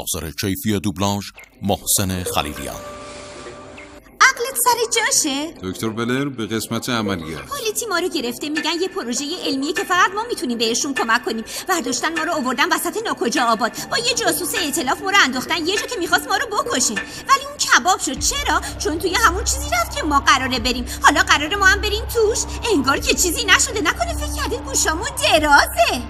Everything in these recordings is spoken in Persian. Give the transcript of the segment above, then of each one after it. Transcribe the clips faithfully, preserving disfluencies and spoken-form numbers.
ناظر کیفی دوبلاژ محسن خلیلیان. عقلت سر جاشه؟ دکتر بلر به قسمت عملیات. پلیتی ما رو گرفته، میگن یه پروژه علمیه که فقط ما میتونیم بهشون کمک کنیم. برداشتن ما رو آوردن وسط ناکجا آباد، با یه جاسوس ائتلاف ما رو انداختن یه جا که میخواست ما رو بکشه. ولی اون کباب شد. چرا؟ چون توی همون چیزی رفت که ما قراره بریم. حالا قراره ما هم بریم توش. انگار که چیزی نشده. نکنه فکر کردید گوشامون درازه.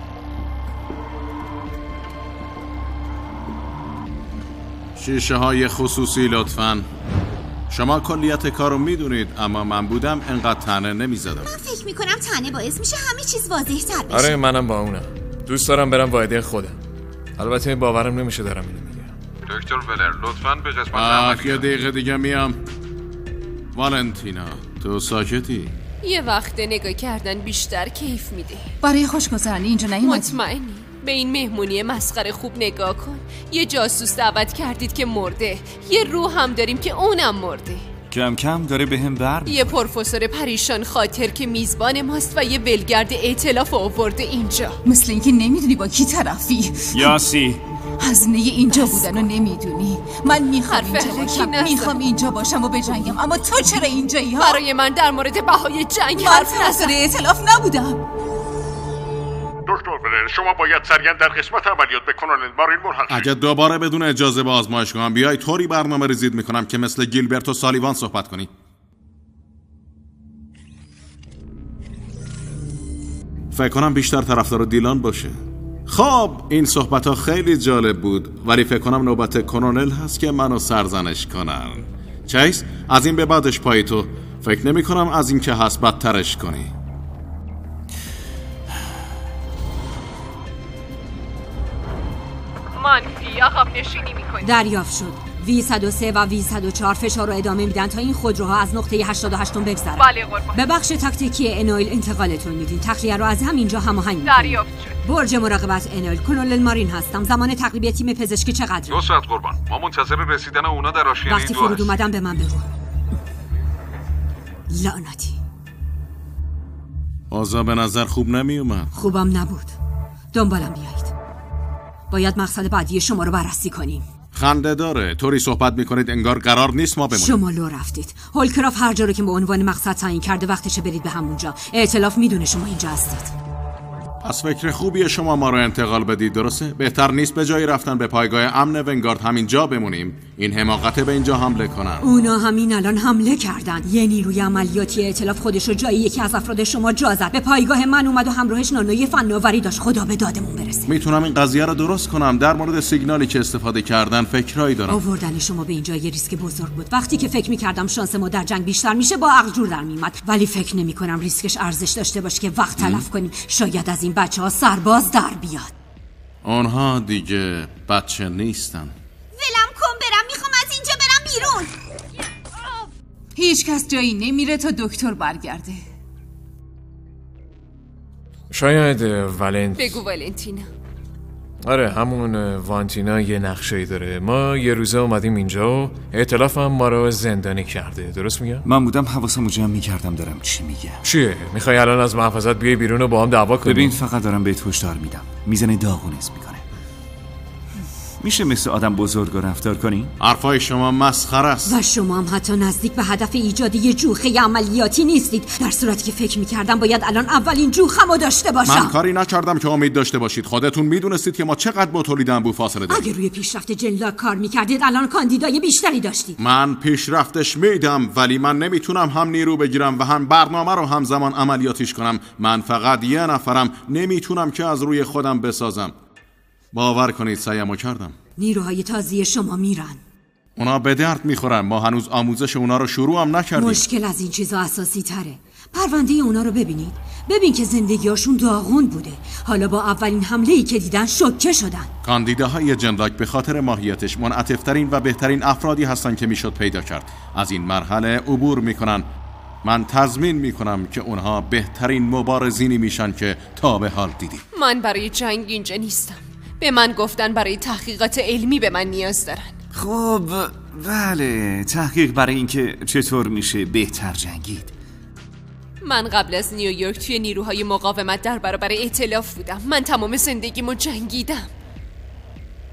شیشه های خصوصی لطفاً. شما کلیت کارو میدونید، اما من بودم انقدر طعنه نمیزدم. من فکر میکنم طعنه باعث میشه همه چیز واضح تر بشه. آره منم با اونم. دوست دارم برم وایده خودم. البته باورم نمیشه دارم اینو میگم. دکتر ولر لطفاً به قسمت عملیات. یه دقیقه دیگه میام. والنتینا تو ساکتی؟ یه وقت نگاه کردن بیشتر کیف میده. برای خوشگذرانی اینجا نیومدی؟ مطمئنی؟ به این مهمونی مسخره خوب نگاه کن. یه جاسوس دعوت کردید که مرده. یه روح هم داریم که اونم مرده. کم کم داره به هم بر یه پروفسور پریشان خاطر که میزبان ماست و یه ولگرد ائتلاف آورده اینجا. مثل اینکه نمیدونی با کی طرفی. یاسی هزینه اینجا بودن و نمیدونی. من میخوام اینجا باشم، میخوام اینجا باشم و بجنگم، اما تو چرا اینجایی ها؟ برای من در مورد بهای جنگ من حرف طرفدار ائتلاف نبودم. دکتر بلر شما باید سریعا در قسمت عملیات به کلونل مارین ملحق شید. اگه دوباره بدون اجازه به آزمایشگاه هم بیای طوری برنامه ریزید میکنم که مثل گیلبرت و سالیوان صحبت کنی. فکر کنم بیشتر طرفدار دیلان باشه. خب این صحبت ها خیلی جالب بود، ولی فکر کنم نوبت کلونل هست که منو سرزنش کنن. چیز از این به بعدش پای تو. فکر نمی کنم از این که هست بدترش کنی. منفی عقب نشینی میکنی. دریافت شد. وی صد و سه و وی صد و چهار فشار رو ادامه میدن تا این خودروها از نقطه هشتاد و هشت بگذرن. بله قربان. به بخش تاکتیکی انویل انتقالتون میدین. تخلیه رو از همینجا هماهنگ میکنیم. دریافت شد. برج مراقبت انویل، کلونل مارین هستم. زمان تقریبی تیم پزشکی چقدره؟ دو ساعت قربان. ما منتظر رسیدن اونا در آشیانه وقتی فرود اومدن به من بگو. لعنتی. آزا به نظر خوب نمی اومد. خوبم نبود. دنبالم بیایید. باید مقصد بعدی شما رو بررسی کنیم. خنده داره. طوری صحبت میکنید انگار قرار نیست ما بمونیم. شما لو رفتید. هولکراف هر جا رو که به عنوان مقصد تعیین کرده وقتشه برید به همونجا. ائتلاف میدونه شما اینجا هستید. پس فکر خوبیه شما ما رو انتقال بدید، درسته؟ بهتر نیست به جایی رفتن به پایگاه امن ونگارد همینجا بمونیم. این حماقته به اینجا حمله کنن. اونا همین الان حمله کردن. یه نیروی عملیاتی ائتلاف خودش رو جایی یکی از افراد شما جا زد. به پایگاه من اومد و همراهش نانوی فناوری داشت. خدا به دادمون برسه. میتونم این قضیه رو درست کنم. در مورد سیگنالی که استفاده کردن فکرایی دارم. آوردن شما به اینجا یه ریسک بزرگ بود. وقتی که فکر می‌کردم شانس ما در جنگ بیشتر میشه با عقل جور در میومد، ولی فکر نمی‌کنم ریسکش ارزش داشته باشه که وقت تلف کنیم. شاید از این بچه‌ها سرباز در بیاد. آنها دیگه بچه نیستن. ولم کن برم، میخوام از اینجا برم بیرون. هیچ کس جایی نمیره تا دکتر برگرده. شاید ولنت بگو والنتینا. آره همون وانتینا یه نقشه‌ای داره. ما یه روزه اومدیم اینجا و ائتلاف هم ما رو زندانی کرده. درست میگم؟ من بودم حواسمو جمع میکردم دارم چی میگم. چیه؟ میخوای الان از محافظت بیای بیرون و با هم دعوا کنی؟ ببین فقط دارم بهت هشدار میدم. میزنه داغونت میکنه. میشه مثل آدم بزرگ رفتار کنی؟ حرفای شما مسخره است. و شما هم حتی نزدیک به هدف ایجاد یه جوخه عملیاتی نیستید. در صورتی که فکر می‌کردم باید الان اولین جوخمو داشته باشم. من کاری نکردم که امید داشته باشید. خودتون میدونستید که ما چقدر با تولید انبوه فاصله داریم. اگه روی پیشرفت جنلاک کار می‌کردید الان کاندیدای بیشتری داشتید. من پیشرفتش میدم، ولی من نمیتونم هم نیرو بگیرم و هم برنامه رو همزمان عملیاتیش کنم. من فقط یه نفرم، نمیتونم که از روی خودم بسازم. باور کنید سعیمو کردم. نیروهای تازی شما میرن. اونا به درد میخورن. ما هنوز آموزش اونا رو شروع هم نکردیم. مشکل از این چیزا اساسی تره. پرونده اونا رو ببینید. ببین که زندگیاشون داغون بوده. حالا با اولین حمله‌ای که دیدن شوکه شدن. کاندیداهای جنلاک به خاطر ماهیتش منعطف‌ترین و بهترین افرادی هستن که میشد پیدا کرد. از این مرحله عبور میکنن. من تضمین میکنم که اونها بهترین مبارزینی میشن که تا به حال دیدیم. من برای جنگ اینجا نیستم. به من گفتن برای تحقیقات علمی به من نیاز دارن. خب بله، تحقیق برای اینکه چطور میشه بهتر جنگید. من قبل از نیویورک توی نیروهای مقاومت در برابر ائتلاف بودم. من تمام زندگیمو جنگیدم.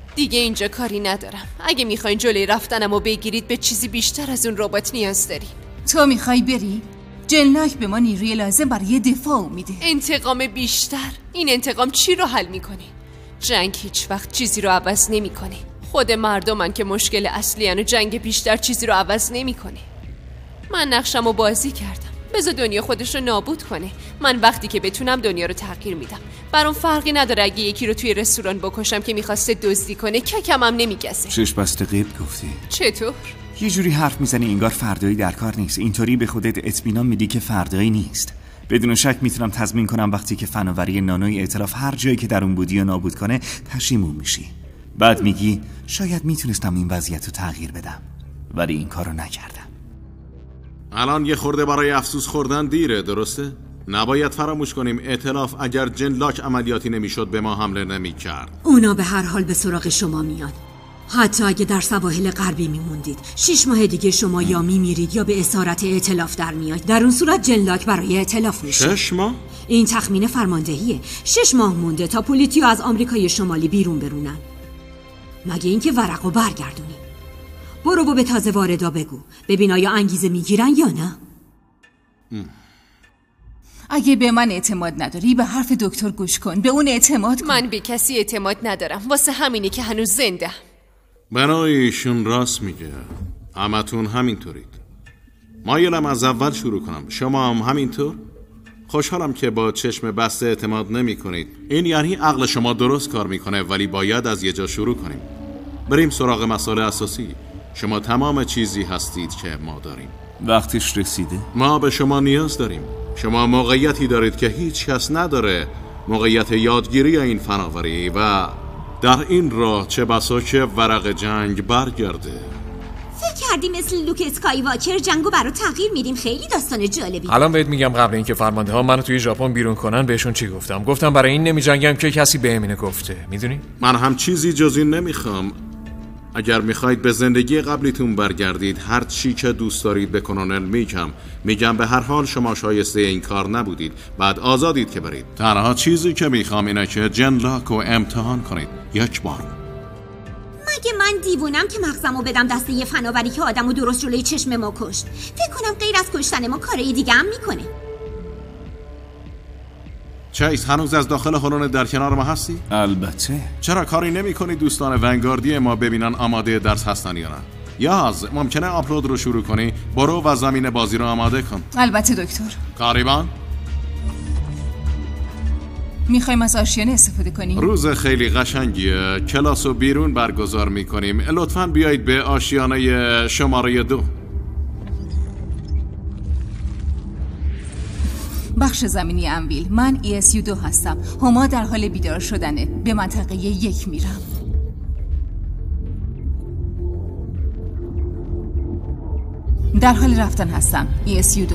دیگه اینجا کاری ندارم. اگه میخواین جلوی رفتنمو بگیرید به چیزی بیشتر از اون ربات نیاز داریم. تو میخوای بری؟ جنلاک به ما نیروی لازم برای دفاع میده. انتقام بیشتر؟ این انتقام چی رو حل میکنه؟ جنگ هیچ وقت چیزی رو عوض نمیکنه. خود مردمن که مشکل اصلی و جنگ بیشتر چیزی رو عوض نمیکنه. من نقشمو بازی کردم. بذار دنیا خودش رو نابود کنه. من وقتی که بتونم دنیا رو تغییر میدم. برام فرقی نداره اگه یکی رو توی رستوران بکشم که میخواسته دزدی کنه، ککم هم نمیگزه. چش بسته غیب گفتی. چطور؟ یه جوری حرف میزنی انگار فردایی در کار نیست. اینطوری به خودت اطمینان میدی که فردایی نیست. بدون شک میتونم تضمین کنم وقتی که فناوری نانوی ائتلاف هر جایی که در اون بودی و نابود کنه پشیمون میشی. بعد میگی شاید میتونستم این وضعیت رو تغییر بدم، ولی این کارو نکردم. الان یه خورده برای افسوس خوردن دیره، درسته؟ نباید فراموش کنیم ائتلاف اگر جنلاک عملیاتی نمیشد به ما حمله نمیکرد. اونا به هر حال به سراغ شما میاد. حتی اگه در سواحل غربی میموندید، شش ماه دیگه شما یا میمیرید یا به اسارت ائتلاف در میاید. در اون صورت جنلاک برای ائتلاف میشه. شش ماه؟ این تخمین فرماندهیه. شش ماه مونده تا پولیتیو از آمریکای شمالی بیرون برونن. مگه اینکه ورقو برگردونی. برو و به تازه واردا بگو ببین آیا انگیزه میگیرن یا نه. ام. اگه به من اعتماد نداری به حرف دکتر گوش کن. به اون اعتماد کن. من به کسی اعتماد ندارم. واسه همینه که هنوز زنده. برای ایشون راست میگه. همتون همینطورید. مایلم از اول شروع کنم. شما هم همینطور؟ خوشحالم که با چشم بسته اعتماد نمی کنید. این یعنی عقل شما درست کار میکنه، ولی باید از یه جا شروع کنیم. بریم سراغ مسئله اساسی. شما تمام چیزی هستید که ما داریم. وقتش رسیده؟ ما به شما نیاز داریم. شما موقعیتی دارید که هیچ کس نداره. موقعیت یادگیری این فناوری و در این راه چه بسا که ورق جنگ برگرده. فکر کردی مثل لوک اسکایواکر جنگو برای تغییر میدیم؟ خیلی داستان جالبی. الان بهت میگم قبل اینکه فرمانده ها منو توی ژاپن بیرون کنن بهشون چی گفتم. گفتم برای این نمی جنگم که کسی بهم اینو گفته. میدونی؟ من هم چیزی جز این نمیخوام. اگر میخواید به زندگی قبلیتون برگردید، هر چی که دوست دارید به کلونل میگم. میگم به هر حال شما شایسته این کار نبودید، بعد آزادید که برید. تنها چیزی که میخوام اینه که جنلاک رو امتحان کنید یک بار. مگه من دیوونم که مغزمو بدم دست یه فناوری که آدمو درست جلوی چشم ما کشت؟ فکر کنم غیر از کشتن ما کارهای دیگه هم میکنه. چیز هنوز از داخل هلون در کنار ما هستی؟ البته. چرا کاری نمی کنی دوستان ونگاردی ما ببینن آماده درس هستن یا نه؟ یاز ممکنه آپلود رو شروع کنی؟ برو و زمین بازی رو آماده کن. البته دکتر. کاریبان؟ میخوایم از آشیانه استفاده کنیم؟ روز خیلی قشنگیه. کلاس رو بیرون برگزار میکنیم. لطفاً بیایید به آشیانه شماره دو. بخش زمینی انویل. من ای اس یو دو هستم. هما در حال بیدار شدنه. به منطقه یک میرم. در حال رفتن هستم. ای اس یو دو.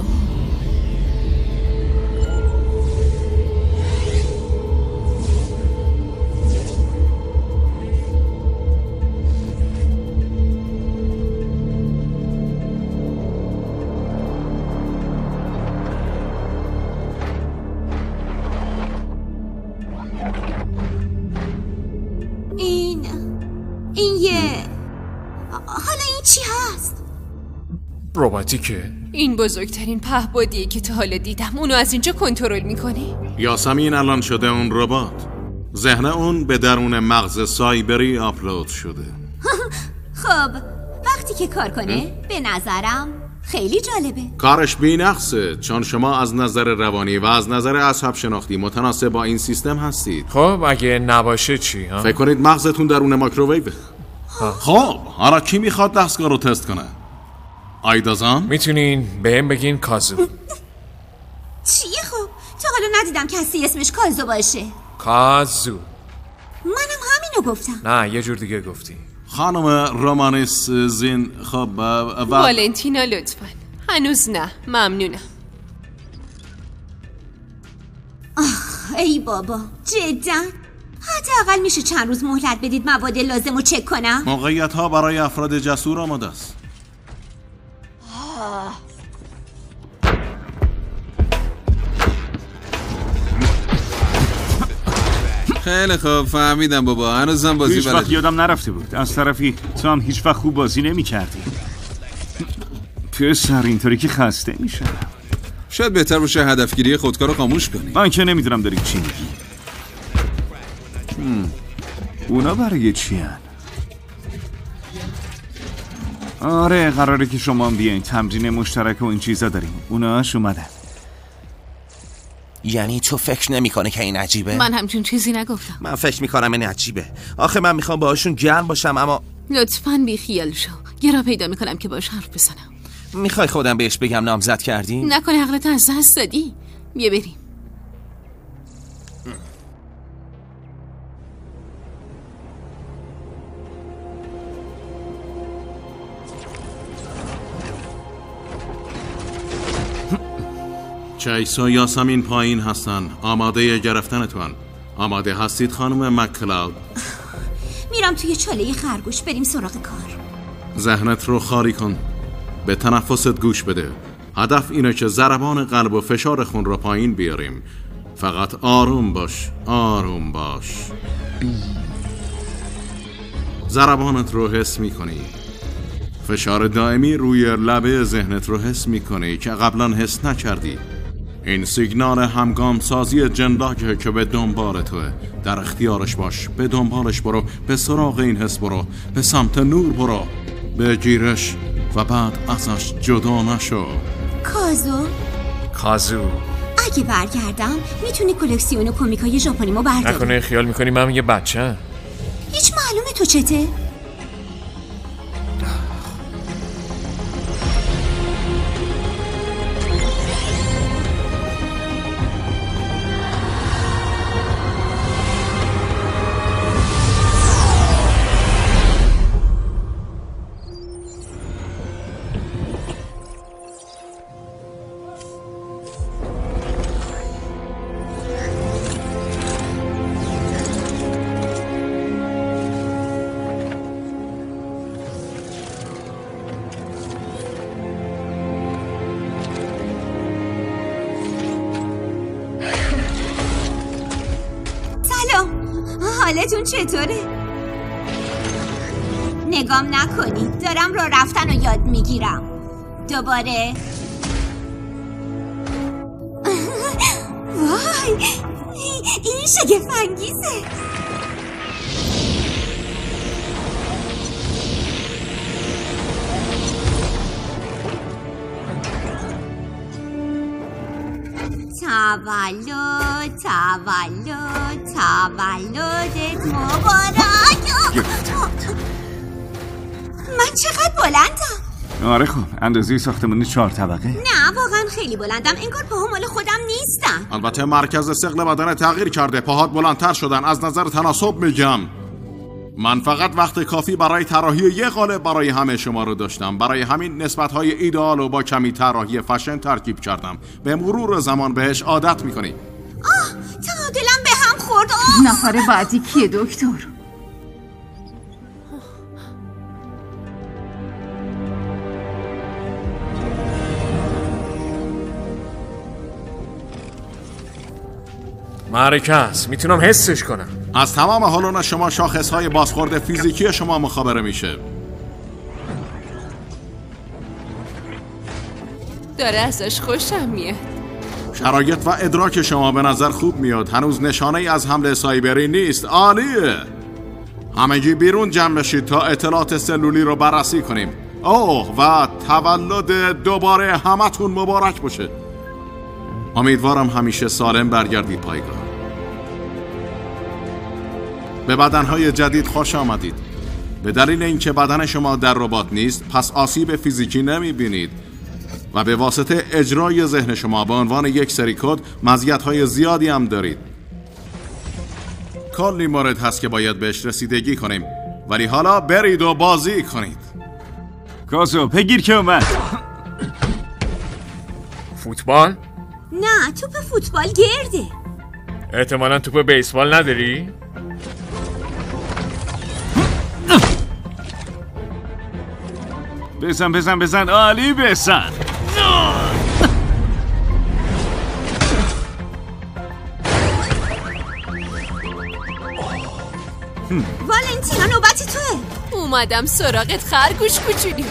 رباتیکه؟ این بزرگترین پهپادیه که تا حالا دیدم. اونو از اینجا کنترل میکنی؟ یاسمین الان شده اون ربات. ذهن اون به درون مغز سایبری آپلود شده. خب وقتی که کار کنه به نظرم خیلی جالبه. کارش بی‌نقصه، چون شما از نظر روانی و از نظر عصب شناختی متناسب با این سیستم هستید. خب اگه نباشه چی؟ ها؟ فکر کنید مغزتون درون مایکروویو. خب حالا کی میخواد دستگاه رو تست کنه؟ آیدازان؟ میتونین بهم بگین کازو. چیه خب؟ تا حالا ندیدم کسی اسمش کازو باشه. کازو. منم همینو گفتم. نه یه جور دیگه گفتی. خانم رومانیس زین. خب و... والنتینا لطفا. هنوز نه، ممنونم. آخ ای بابا، جدا حداقل میشه چند روز مهلت بدید مواد لازم رو چک کنم؟ موقعیت ها برای افراد جسور آماده است. خیلی خوب فهمیدم بابا، هنوزم بازی هیچ وقت یادم نرفته بود. از طرفی تو هم هیچ وقت خوب بازی نمی کردی. پسر اینطوری که خسته میشم. شاید بهتر باشه هدفگیری خودکار رو خاموش کنی. من که نمیدونم داری چی میگی. اونا برای چی هن؟ آره قراره که شما هم بیاین تمرین مشترک و این چیزا داریم. اوناش اومدن. یعنی تو فکر نمی‌کنه که این عجیبه؟ من همچون چیزی نگفتم. من فکر میکنم این عجیبه. آخه من میخوام باهاشون گرم باشم اما لطفاً بی خیال شو. یه راه پیدا میکنم که باش حرف بزنم. میخوای خودم بهش بگم نامزد کردی؟ نکنه عقلت از دست دادی. بیا بریم. چیس و یاسمین پایین هستن، آماده گرفتنتون. آماده هستید خانم مکلاود؟ میرم توی چاله خرگوش، بریم سراغ کار. ذهنت رو خالی کن، به تنفست گوش بده. هدف اینه که ضربان قلب و فشار خون رو پایین بیاریم. فقط آروم باش، آروم باش. ضربانت رو حس میکنی، فشار دائمی روی لبه ذهنت رو حس میکنی که قبلا حس نکردی. این سیگنال همگام سازی جنلاکه که به دنبال توه. در اختیارش باش، به دنبالش برو، به سراغ این حس برو، به سمت نور برو، بگیرش و بعد ازش جدا نشو. کازو کازو اگه برگردم میتونی کلکسیون کمیکای ژاپنی ما برداری. نکنه خیال میکنی من یه بچه؟ هیچ معلومه تو چته؟ حالتون چطوره؟ نگام نکنید، دارم راه رفتن رو یاد میگیرم. دوباره وای این شگفت انگیزه. تولد تولد تولدت مبارک. من چقدر بلندم؟ آره خب اندازه ساختمون چهار طبقه. نه واقعا خیلی بلندم، انگار پاها مال خودم نیستم. البته مرکز ثقل بدن تغییر کرده، پاهات بلندتر شدن. از نظر تناسب میگم. من فقط وقت کافی برای طراحی یه قالب برای همه شما رو داشتم. برای همین نسبت‌های ایدئال و با کمی طراحی فشن ترکیب کردم. به مرور زمان بهش عادت می‌کنی. آه تعادلم به هم خورد. آه نفر بعدی کیه دکتر؟ مرکز میتونم حسش کنم. از تمام حالون شما شاخصهای بازخورد فیزیکی شما مخابره میشه. داره ازش خوشم میاد. شرایط و ادراک شما به نظر خوب میاد. هنوز نشانه ای از حمله سایبری نیست. عالیه. همگی بیرون جمع بشید تا اطلاعات سلولی رو بررسی کنیم. اوه و تولد دوباره همتون مبارک باشه. امیدوارم همیشه سالم برگردید پایگاه. به بدنهای جدید خوش آمدید. به دلیل اینکه بدن شما در ربات نیست پس آسیب فیزیکی نمی بینید و به واسطه اجرای ذهن شما به عنوان یک سری کد مزیت‌های زیادی هم دارید. کلی مورد هست که باید بهش رسیدگی کنیم، ولی حالا برید و بازی کنید. کازو بگیر که اومد. فوتبال؟ نه توپ فوتبال گرده. احتمالاً توپ بیسبال نداری؟ بزن بزن بزن عالی بزن. والنتینا نوبت توه. اومدم سراغت خرگوش کوچولی.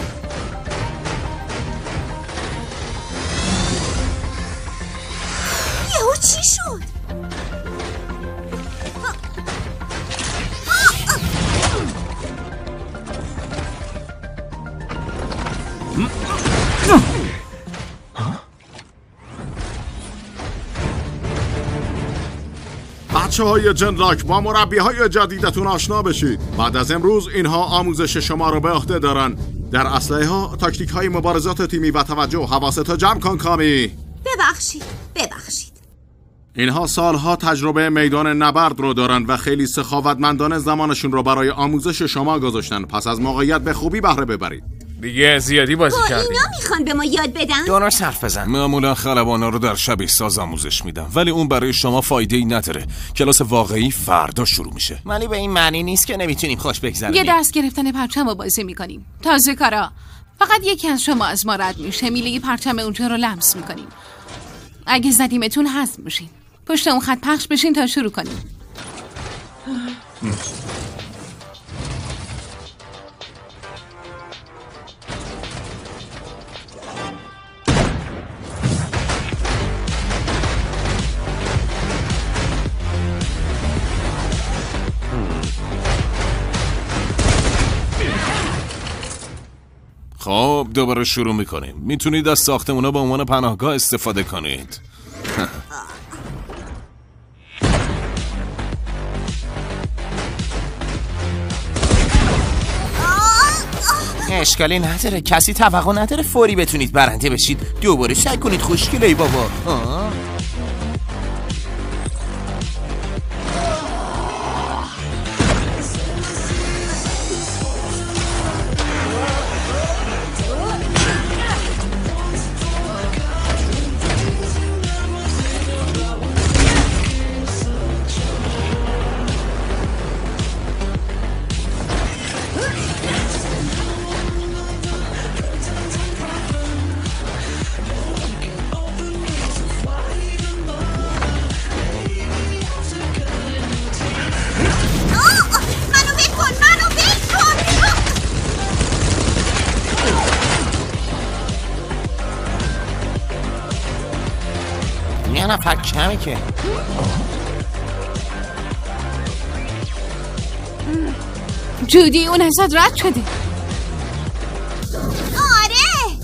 یهو چی شد؟ بچه های جنلاک با مربی های جدیدتون آشنا بشید. بعد از امروز اینها آموزش شما رو به عهده دارن. در اسلحه ها، تاکتیک های مبارزات تیمی و توجه و حواستو جمع کن کامی. ببخشید ببخشید. اینها سالها تجربه میدان نبرد رو دارن و خیلی سخاوتمندانه زمانشون رو برای آموزش شما گذاشتن. پس از موقعیت به خوبی بهره ببرید. دیگه زیادی بازی کردیم. اینا میخوان به ما یاد بدن؟ درست حرف بزن. معمولا خلبانا رو در شبیه ساز آموزش میدم، ولی اون برای شما فایده ای نداره. کلاس واقعی فردا شروع میشه. ولی به این معنی نیست که نمیتونیم خوش بگذرونیم. یه درس گرفتن پرچم رو بازی میکنیم. تازه کارا. فقط یکی از شما از ما رد میشه، میله پرچم اونجا رو لمس میکنیم. اگه زدیمتون حذف میشین. پشت اون خط پخش بشین تا شروع کنیم. خب دوباره شروع میکنیم. میتونید از ساختمونا به عنوان پناهگاه استفاده کنید. اشکالی نداره، کسی توقع نداره فوری بتونید برنده بشید. دوباره سعی کنید خوشگله ای بابا. آه. یه نفر کمی که جودی اون ازت رد شده. آره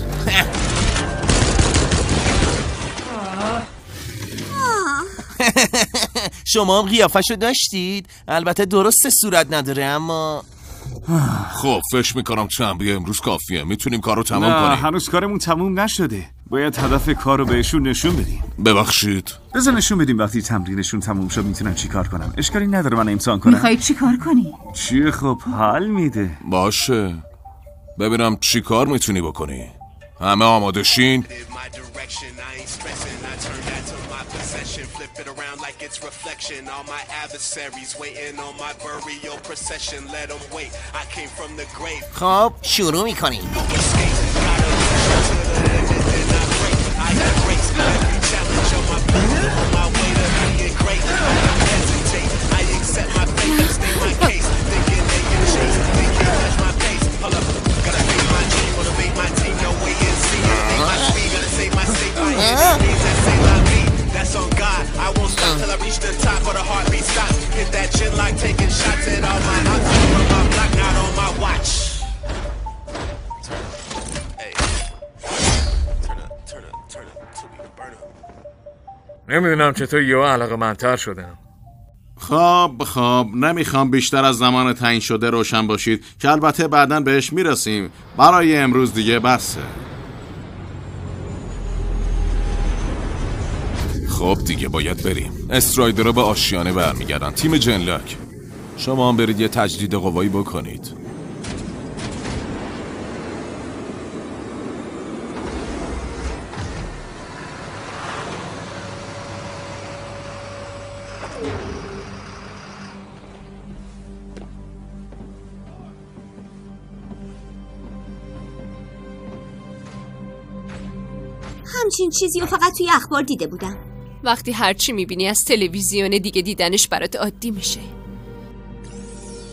شما هم قیافشو داشتید. البته درست صورت نداره اما خب فکر میکنم تنبیه امروز کافیه. میتونیم کارو تمام کنیم. نه هنوز کارمون تموم نشده. باید هدف کار رو بهشون نشون بدیم. ببخشید بذار نشون بدیم وقتی تمرینشون تموم شد میتونن چی کار کنم. اشکالی نداره من امتحان کنم. میخوای چی کار کنی؟ چیه خب حال میده. باشه ببینم چی کار میتونی بکنی. همه آماده شین. خب شروع میکنیم. نمیدونم چطور یه علاقه منتر شدم. خب خب نمیخوام بیشتر از زمان تعیین شده روشن باشید که البته بعداً بهش میرسیم. برای امروز دیگه بسه. خب دیگه باید بریم. استرایدرها به آشیانه برمیگردن. تیم جنلاک شما هم برید یه تجدید قوایی بکنید. همچین چیزی رو فقط توی اخبار دیده بودم. وقتی هرچی میبینی از تلویزیون دیگه دیدنش برات عادی میشه.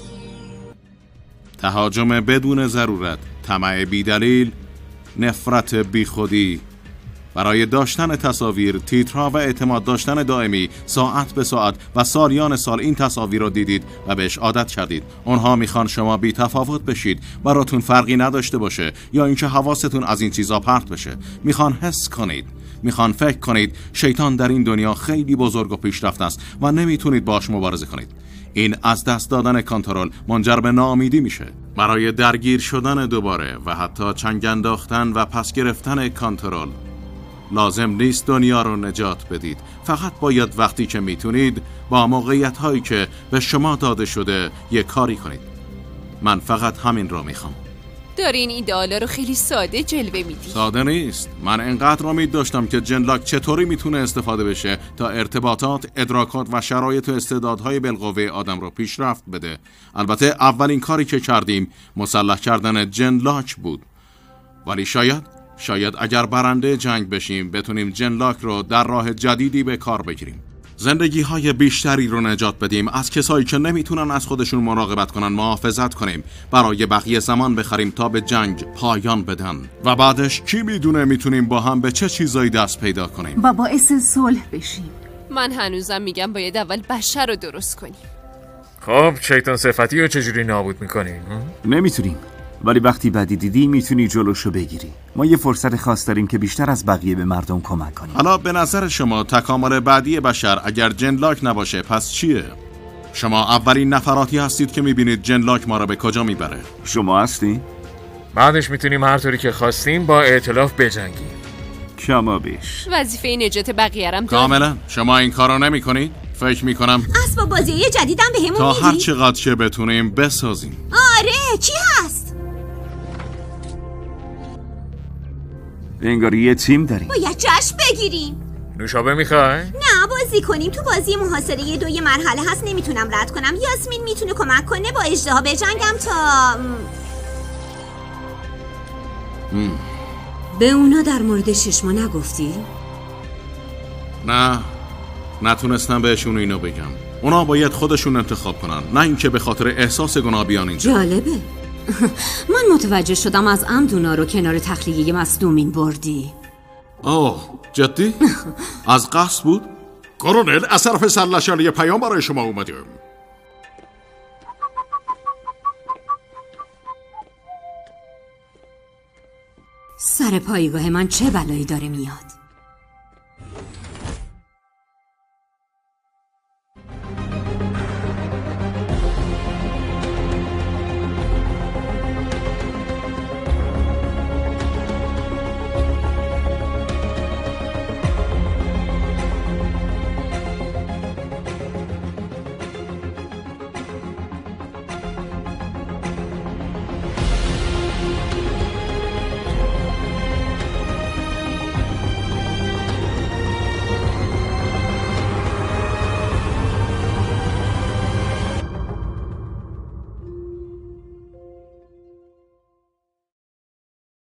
تهاجم بدون ضرورت، طمع بی‌دلیل، نفرت بیخودی، برای داشتن تصاویر، تیترها و اعتماد داشتن دائمی، ساعت به ساعت و سالیان سال این تصاویر رو دیدید و بهش عادت کردید. اونها میخوان شما بی تفاوت بشید، براتون فرقی نداشته باشه یا اینکه حواستون از این چیزا پرت بشه. میخوان حس کنید، میخوان فکر کنید شیطان در این دنیا خیلی بزرگ و پیشرفته است و نمیتونید باش مبارزه کنید. این از دست دادن کنترل منجر به ناامیدی میشه. برای درگیر شدن دوباره و حتی چنگ انداختن و پس گرفتن کنترل لازم نیست دنیا رو نجات بدید. فقط باید وقتی که میتونید با موقعیت هایی که به شما داده شده یک کاری کنید. من فقط همین رو میخوام. دارین ایدئالا رو خیلی ساده جلوه میدی. ساده نیست. من انقدر امید داشتم که جنلاک چطوری میتونه استفاده بشه تا ارتباطات، ادراکات و شرایط و استعدادهای بالقوه آدم رو پیشرفت بده. البته اولین کاری که کردیم مسلح کردن جنلاک بود. ولی شاید شاید اگر برنده جنگ بشیم بتونیم جنلاک رو در راه جدیدی به کار بگیریم. زندگی های بیشتری رو نجات بدیم، از کسایی که نمیتونن از خودشون مراقبت کنن محافظت کنیم، برای بقیه زمان بخریم تا به جنگ پایان بدن و بعدش کی میدونه میتونیم با هم به چه چیزایی دست پیدا کنیم و باعث صلح بشیم. من هنوزم میگم باید اول بشر رو درست کنیم. خب شیطان صفتی رو چجوری نابود میکنیم؟ نمیتونیم، ولی وقتی بدی دیدی میتونی جلوشو بگیری. ما یه فرصت خاص داریم که بیشتر از بقیه به مردم کمک کنیم. حالا به نظر شما تکامل بعدی بشر اگر جنلاک نباشه پس چیه؟ شما اولین نفراتی هستید که میبینید جنلاک ما را به کجا میبره. شما هستی؟ بعدش میتونیم هر طوری که خواستیم با ائتلاف بجنگیم. کما بیش. وظیفه نجات بقیه رم کاملا. شما این کارو نمیکنید؟ فکر میکنم اسباب بازی جدیدم بهمون میدی؟ تا هر چقدر که بتونیم بسازیم. آره، چی هست؟ انگار یه تیم داریم. باید جشن بگیریم. نوشابه میخوای؟ نه، بازی کنیم. تو بازی محاصره دو یه مرحله هست نمیتونم رد کنم. یاسمین میتونه کمک کنه با اژدها بجنگم تا م. به اونا در مورد ششما نگفتی؟ نه، نتونستم بهشون اینو بگم. اونا باید خودشون انتخاب کنن، نه اینکه به خاطر احساس گناه بیان اینجا. جالبه. من متوجه شدم از عمد اونا رو کنار تخلیه مصدومین بردی. آه، جدی؟ از قصد بود؟ کرونل، از طرف سرلشانی یه پیام برای شما اومدیم. سر پایگاه من چه بلایی داره میاد؟